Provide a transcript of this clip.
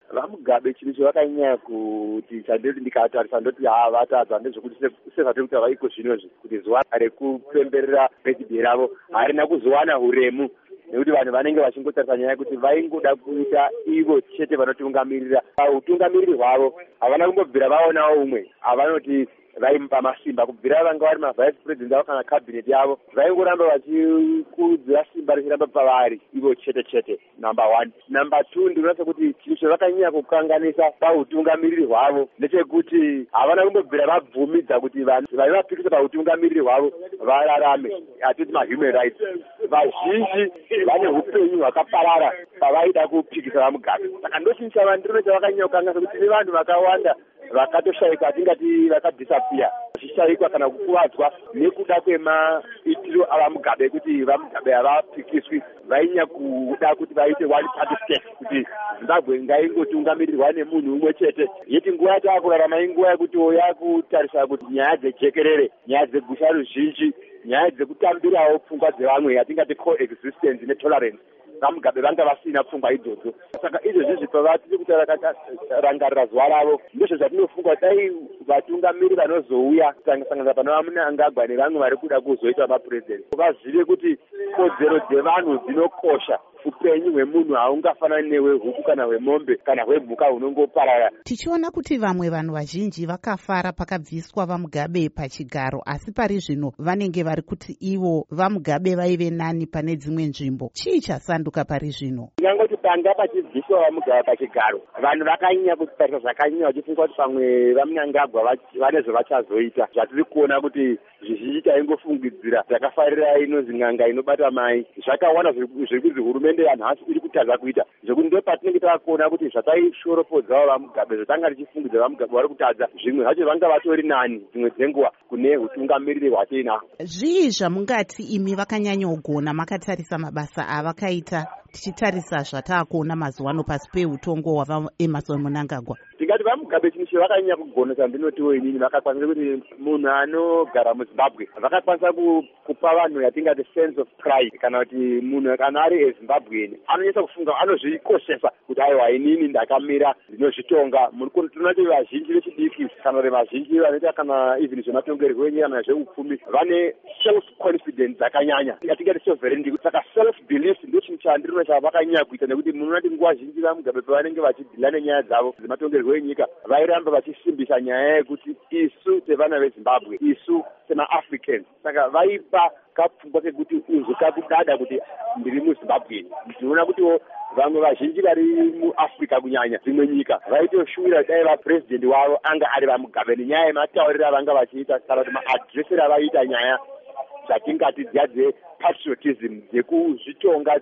vamugabe chinhu chavakanyanya kuti chandoti ndikatarisa ndoti vatadza ndezvekuti sezvatiri kuti vaiko zvinozvi kuti zuva rekupemberera birthday ravo harina kuzowana uremu nekuti vanhu vanenge vachingotarisa nyaya yekuti vaingoda kuita ivo chete vanotungamirira. Utungamiriri hwavo havana kumbobvira vaonawo umwe avanoti vaimupa masimba kubvira vanga vari mavice president avo kana kabineti yavo vaingoramba vachikudzira simba richiramba pavari ivo chete chete. Number 1. Number 2, ndinoona sekuti chinhu chavakanyanya kukanganisa pautungamiriri hwavo ndechekuti havana kumbobvira vabvumidza kuti vanhu vaivapikisa pautungamiriri hwavo vararame, hatiti mahuman rights. Vazhinji vane upenyu hwakaparara pavaida kupikisa vamugabe. Saka ndochinhu ndinoona chavakanyanya kukanganisa kuti nevanhu vakawanda vakatoshayikwa atingati vakadhisapia vachishayikwa kana kukuvadzwa nekuda kwemaitiro avamugabe kuti vamugabe havapikiswi. Vainya kuda kuti vaite one party state kuti Zimbabwe ngaingotungamirirwa nemunhu umwe chete. Yeti nguva yatakurarama inguva yekuti yakutarisa kuti nyaya dzejekerere, nyaya dzegusha ruzhinji, nyaya dzekutambirawo pfungwa dzevamwe yatingati coexistence netolerance, vamugabe vanga vasina pfungwa idzodzo. Saka izvozvi pavatiri kuti rangarira zuva ravo ndizvo zvatinofunga dai vatungamiri vanozouya kusanganisana pana vaMnangagwa nevamwe vari kuda kuzoita mapurezidenti vazive kuti kodzero dzevanhu dzinokosha. Upenyu hwemunhu haungafanani nehwehuku kana hwemombe kana hwemhuka hunongoparara. Tichiona kuti vamwe vanhu vazhinji vakafara pakabviswa vamugabe pachigaro, asi pari zvino vanenge vari kuti ivo vamugabe vaive nani pane dzimwe nzvimbo. Chii chasanduka pari zvino? Ndingangoti panga pachibviswa vamugabe pachigaro vanhu vakanyanya kutarisa zvakanyanya vachifunga kuti pamwe vaMnangagwa vane zvavachazoita. Zvatiri kuona kuti zvizhinji taingofungidzira zvakafarira inonzi n'anga inobata mai zvakawanda zviri kunzi hurumende yanhasi iri kutadza kuita zvekuti ndo patinenge takuona kuti zvataishoropodzawo vamugabe zvatanga tichifungidza vamugabe vari kutadza zvimwe zvacho vanga vatori nani dzimwe dzenguva kune utungamiriri hwatiinahwo. Zvii zvamungati imi vakanyanyogona makatarisa mabasa avakaita tichitarisa zvataakuona mazuva ano pasi peutongo hwaEmmerson Mnangagwa? Tingati vamugabe chinhu chavakanyanya kugona chandinotiwo inini vakakwanisa kuti munhu anogara muZimbabwe vakakwanisa kupa vanhu yatingati sense of pride kana kuti munhu kana ari eZimbabwean anonyesa kufunga anozvikoshesa kuti aiwa inini ndakamira ndinozvitonga. Tinoona kuti vazhinji vechidiki kana kuti vazhinji vanoita kana even zvematongerwo enyika kana zveupfumi vane self confidence dzakanyanya yatingati sovereignty. Saka self belief ndo chinhu chandinoona chavakanyanya kuita nekuti munoona kuti nguva zhinji vamugabe pavanenge vachidhila nenyaya dzavo dzematongerwo enyika vairamba vachisimbisa nyaya yekuti isu sevana veZimbabwe, isu semaAfricans. Saka vaipa kapfungwa kekuti uzokakudada kuti ndiri muZimbabwe. Tinoona kutiwo vamwe vazhinji vari muAfrica kunyanya dzimwe nyika vaitoshuvira dai vapurezidendi wavo anga ari vamugabe nenyaya yematauriro avanga vachiita kana kuti maadreseri avaita nyaya dzatingati dziya dzepatriotism dzekuzvitonga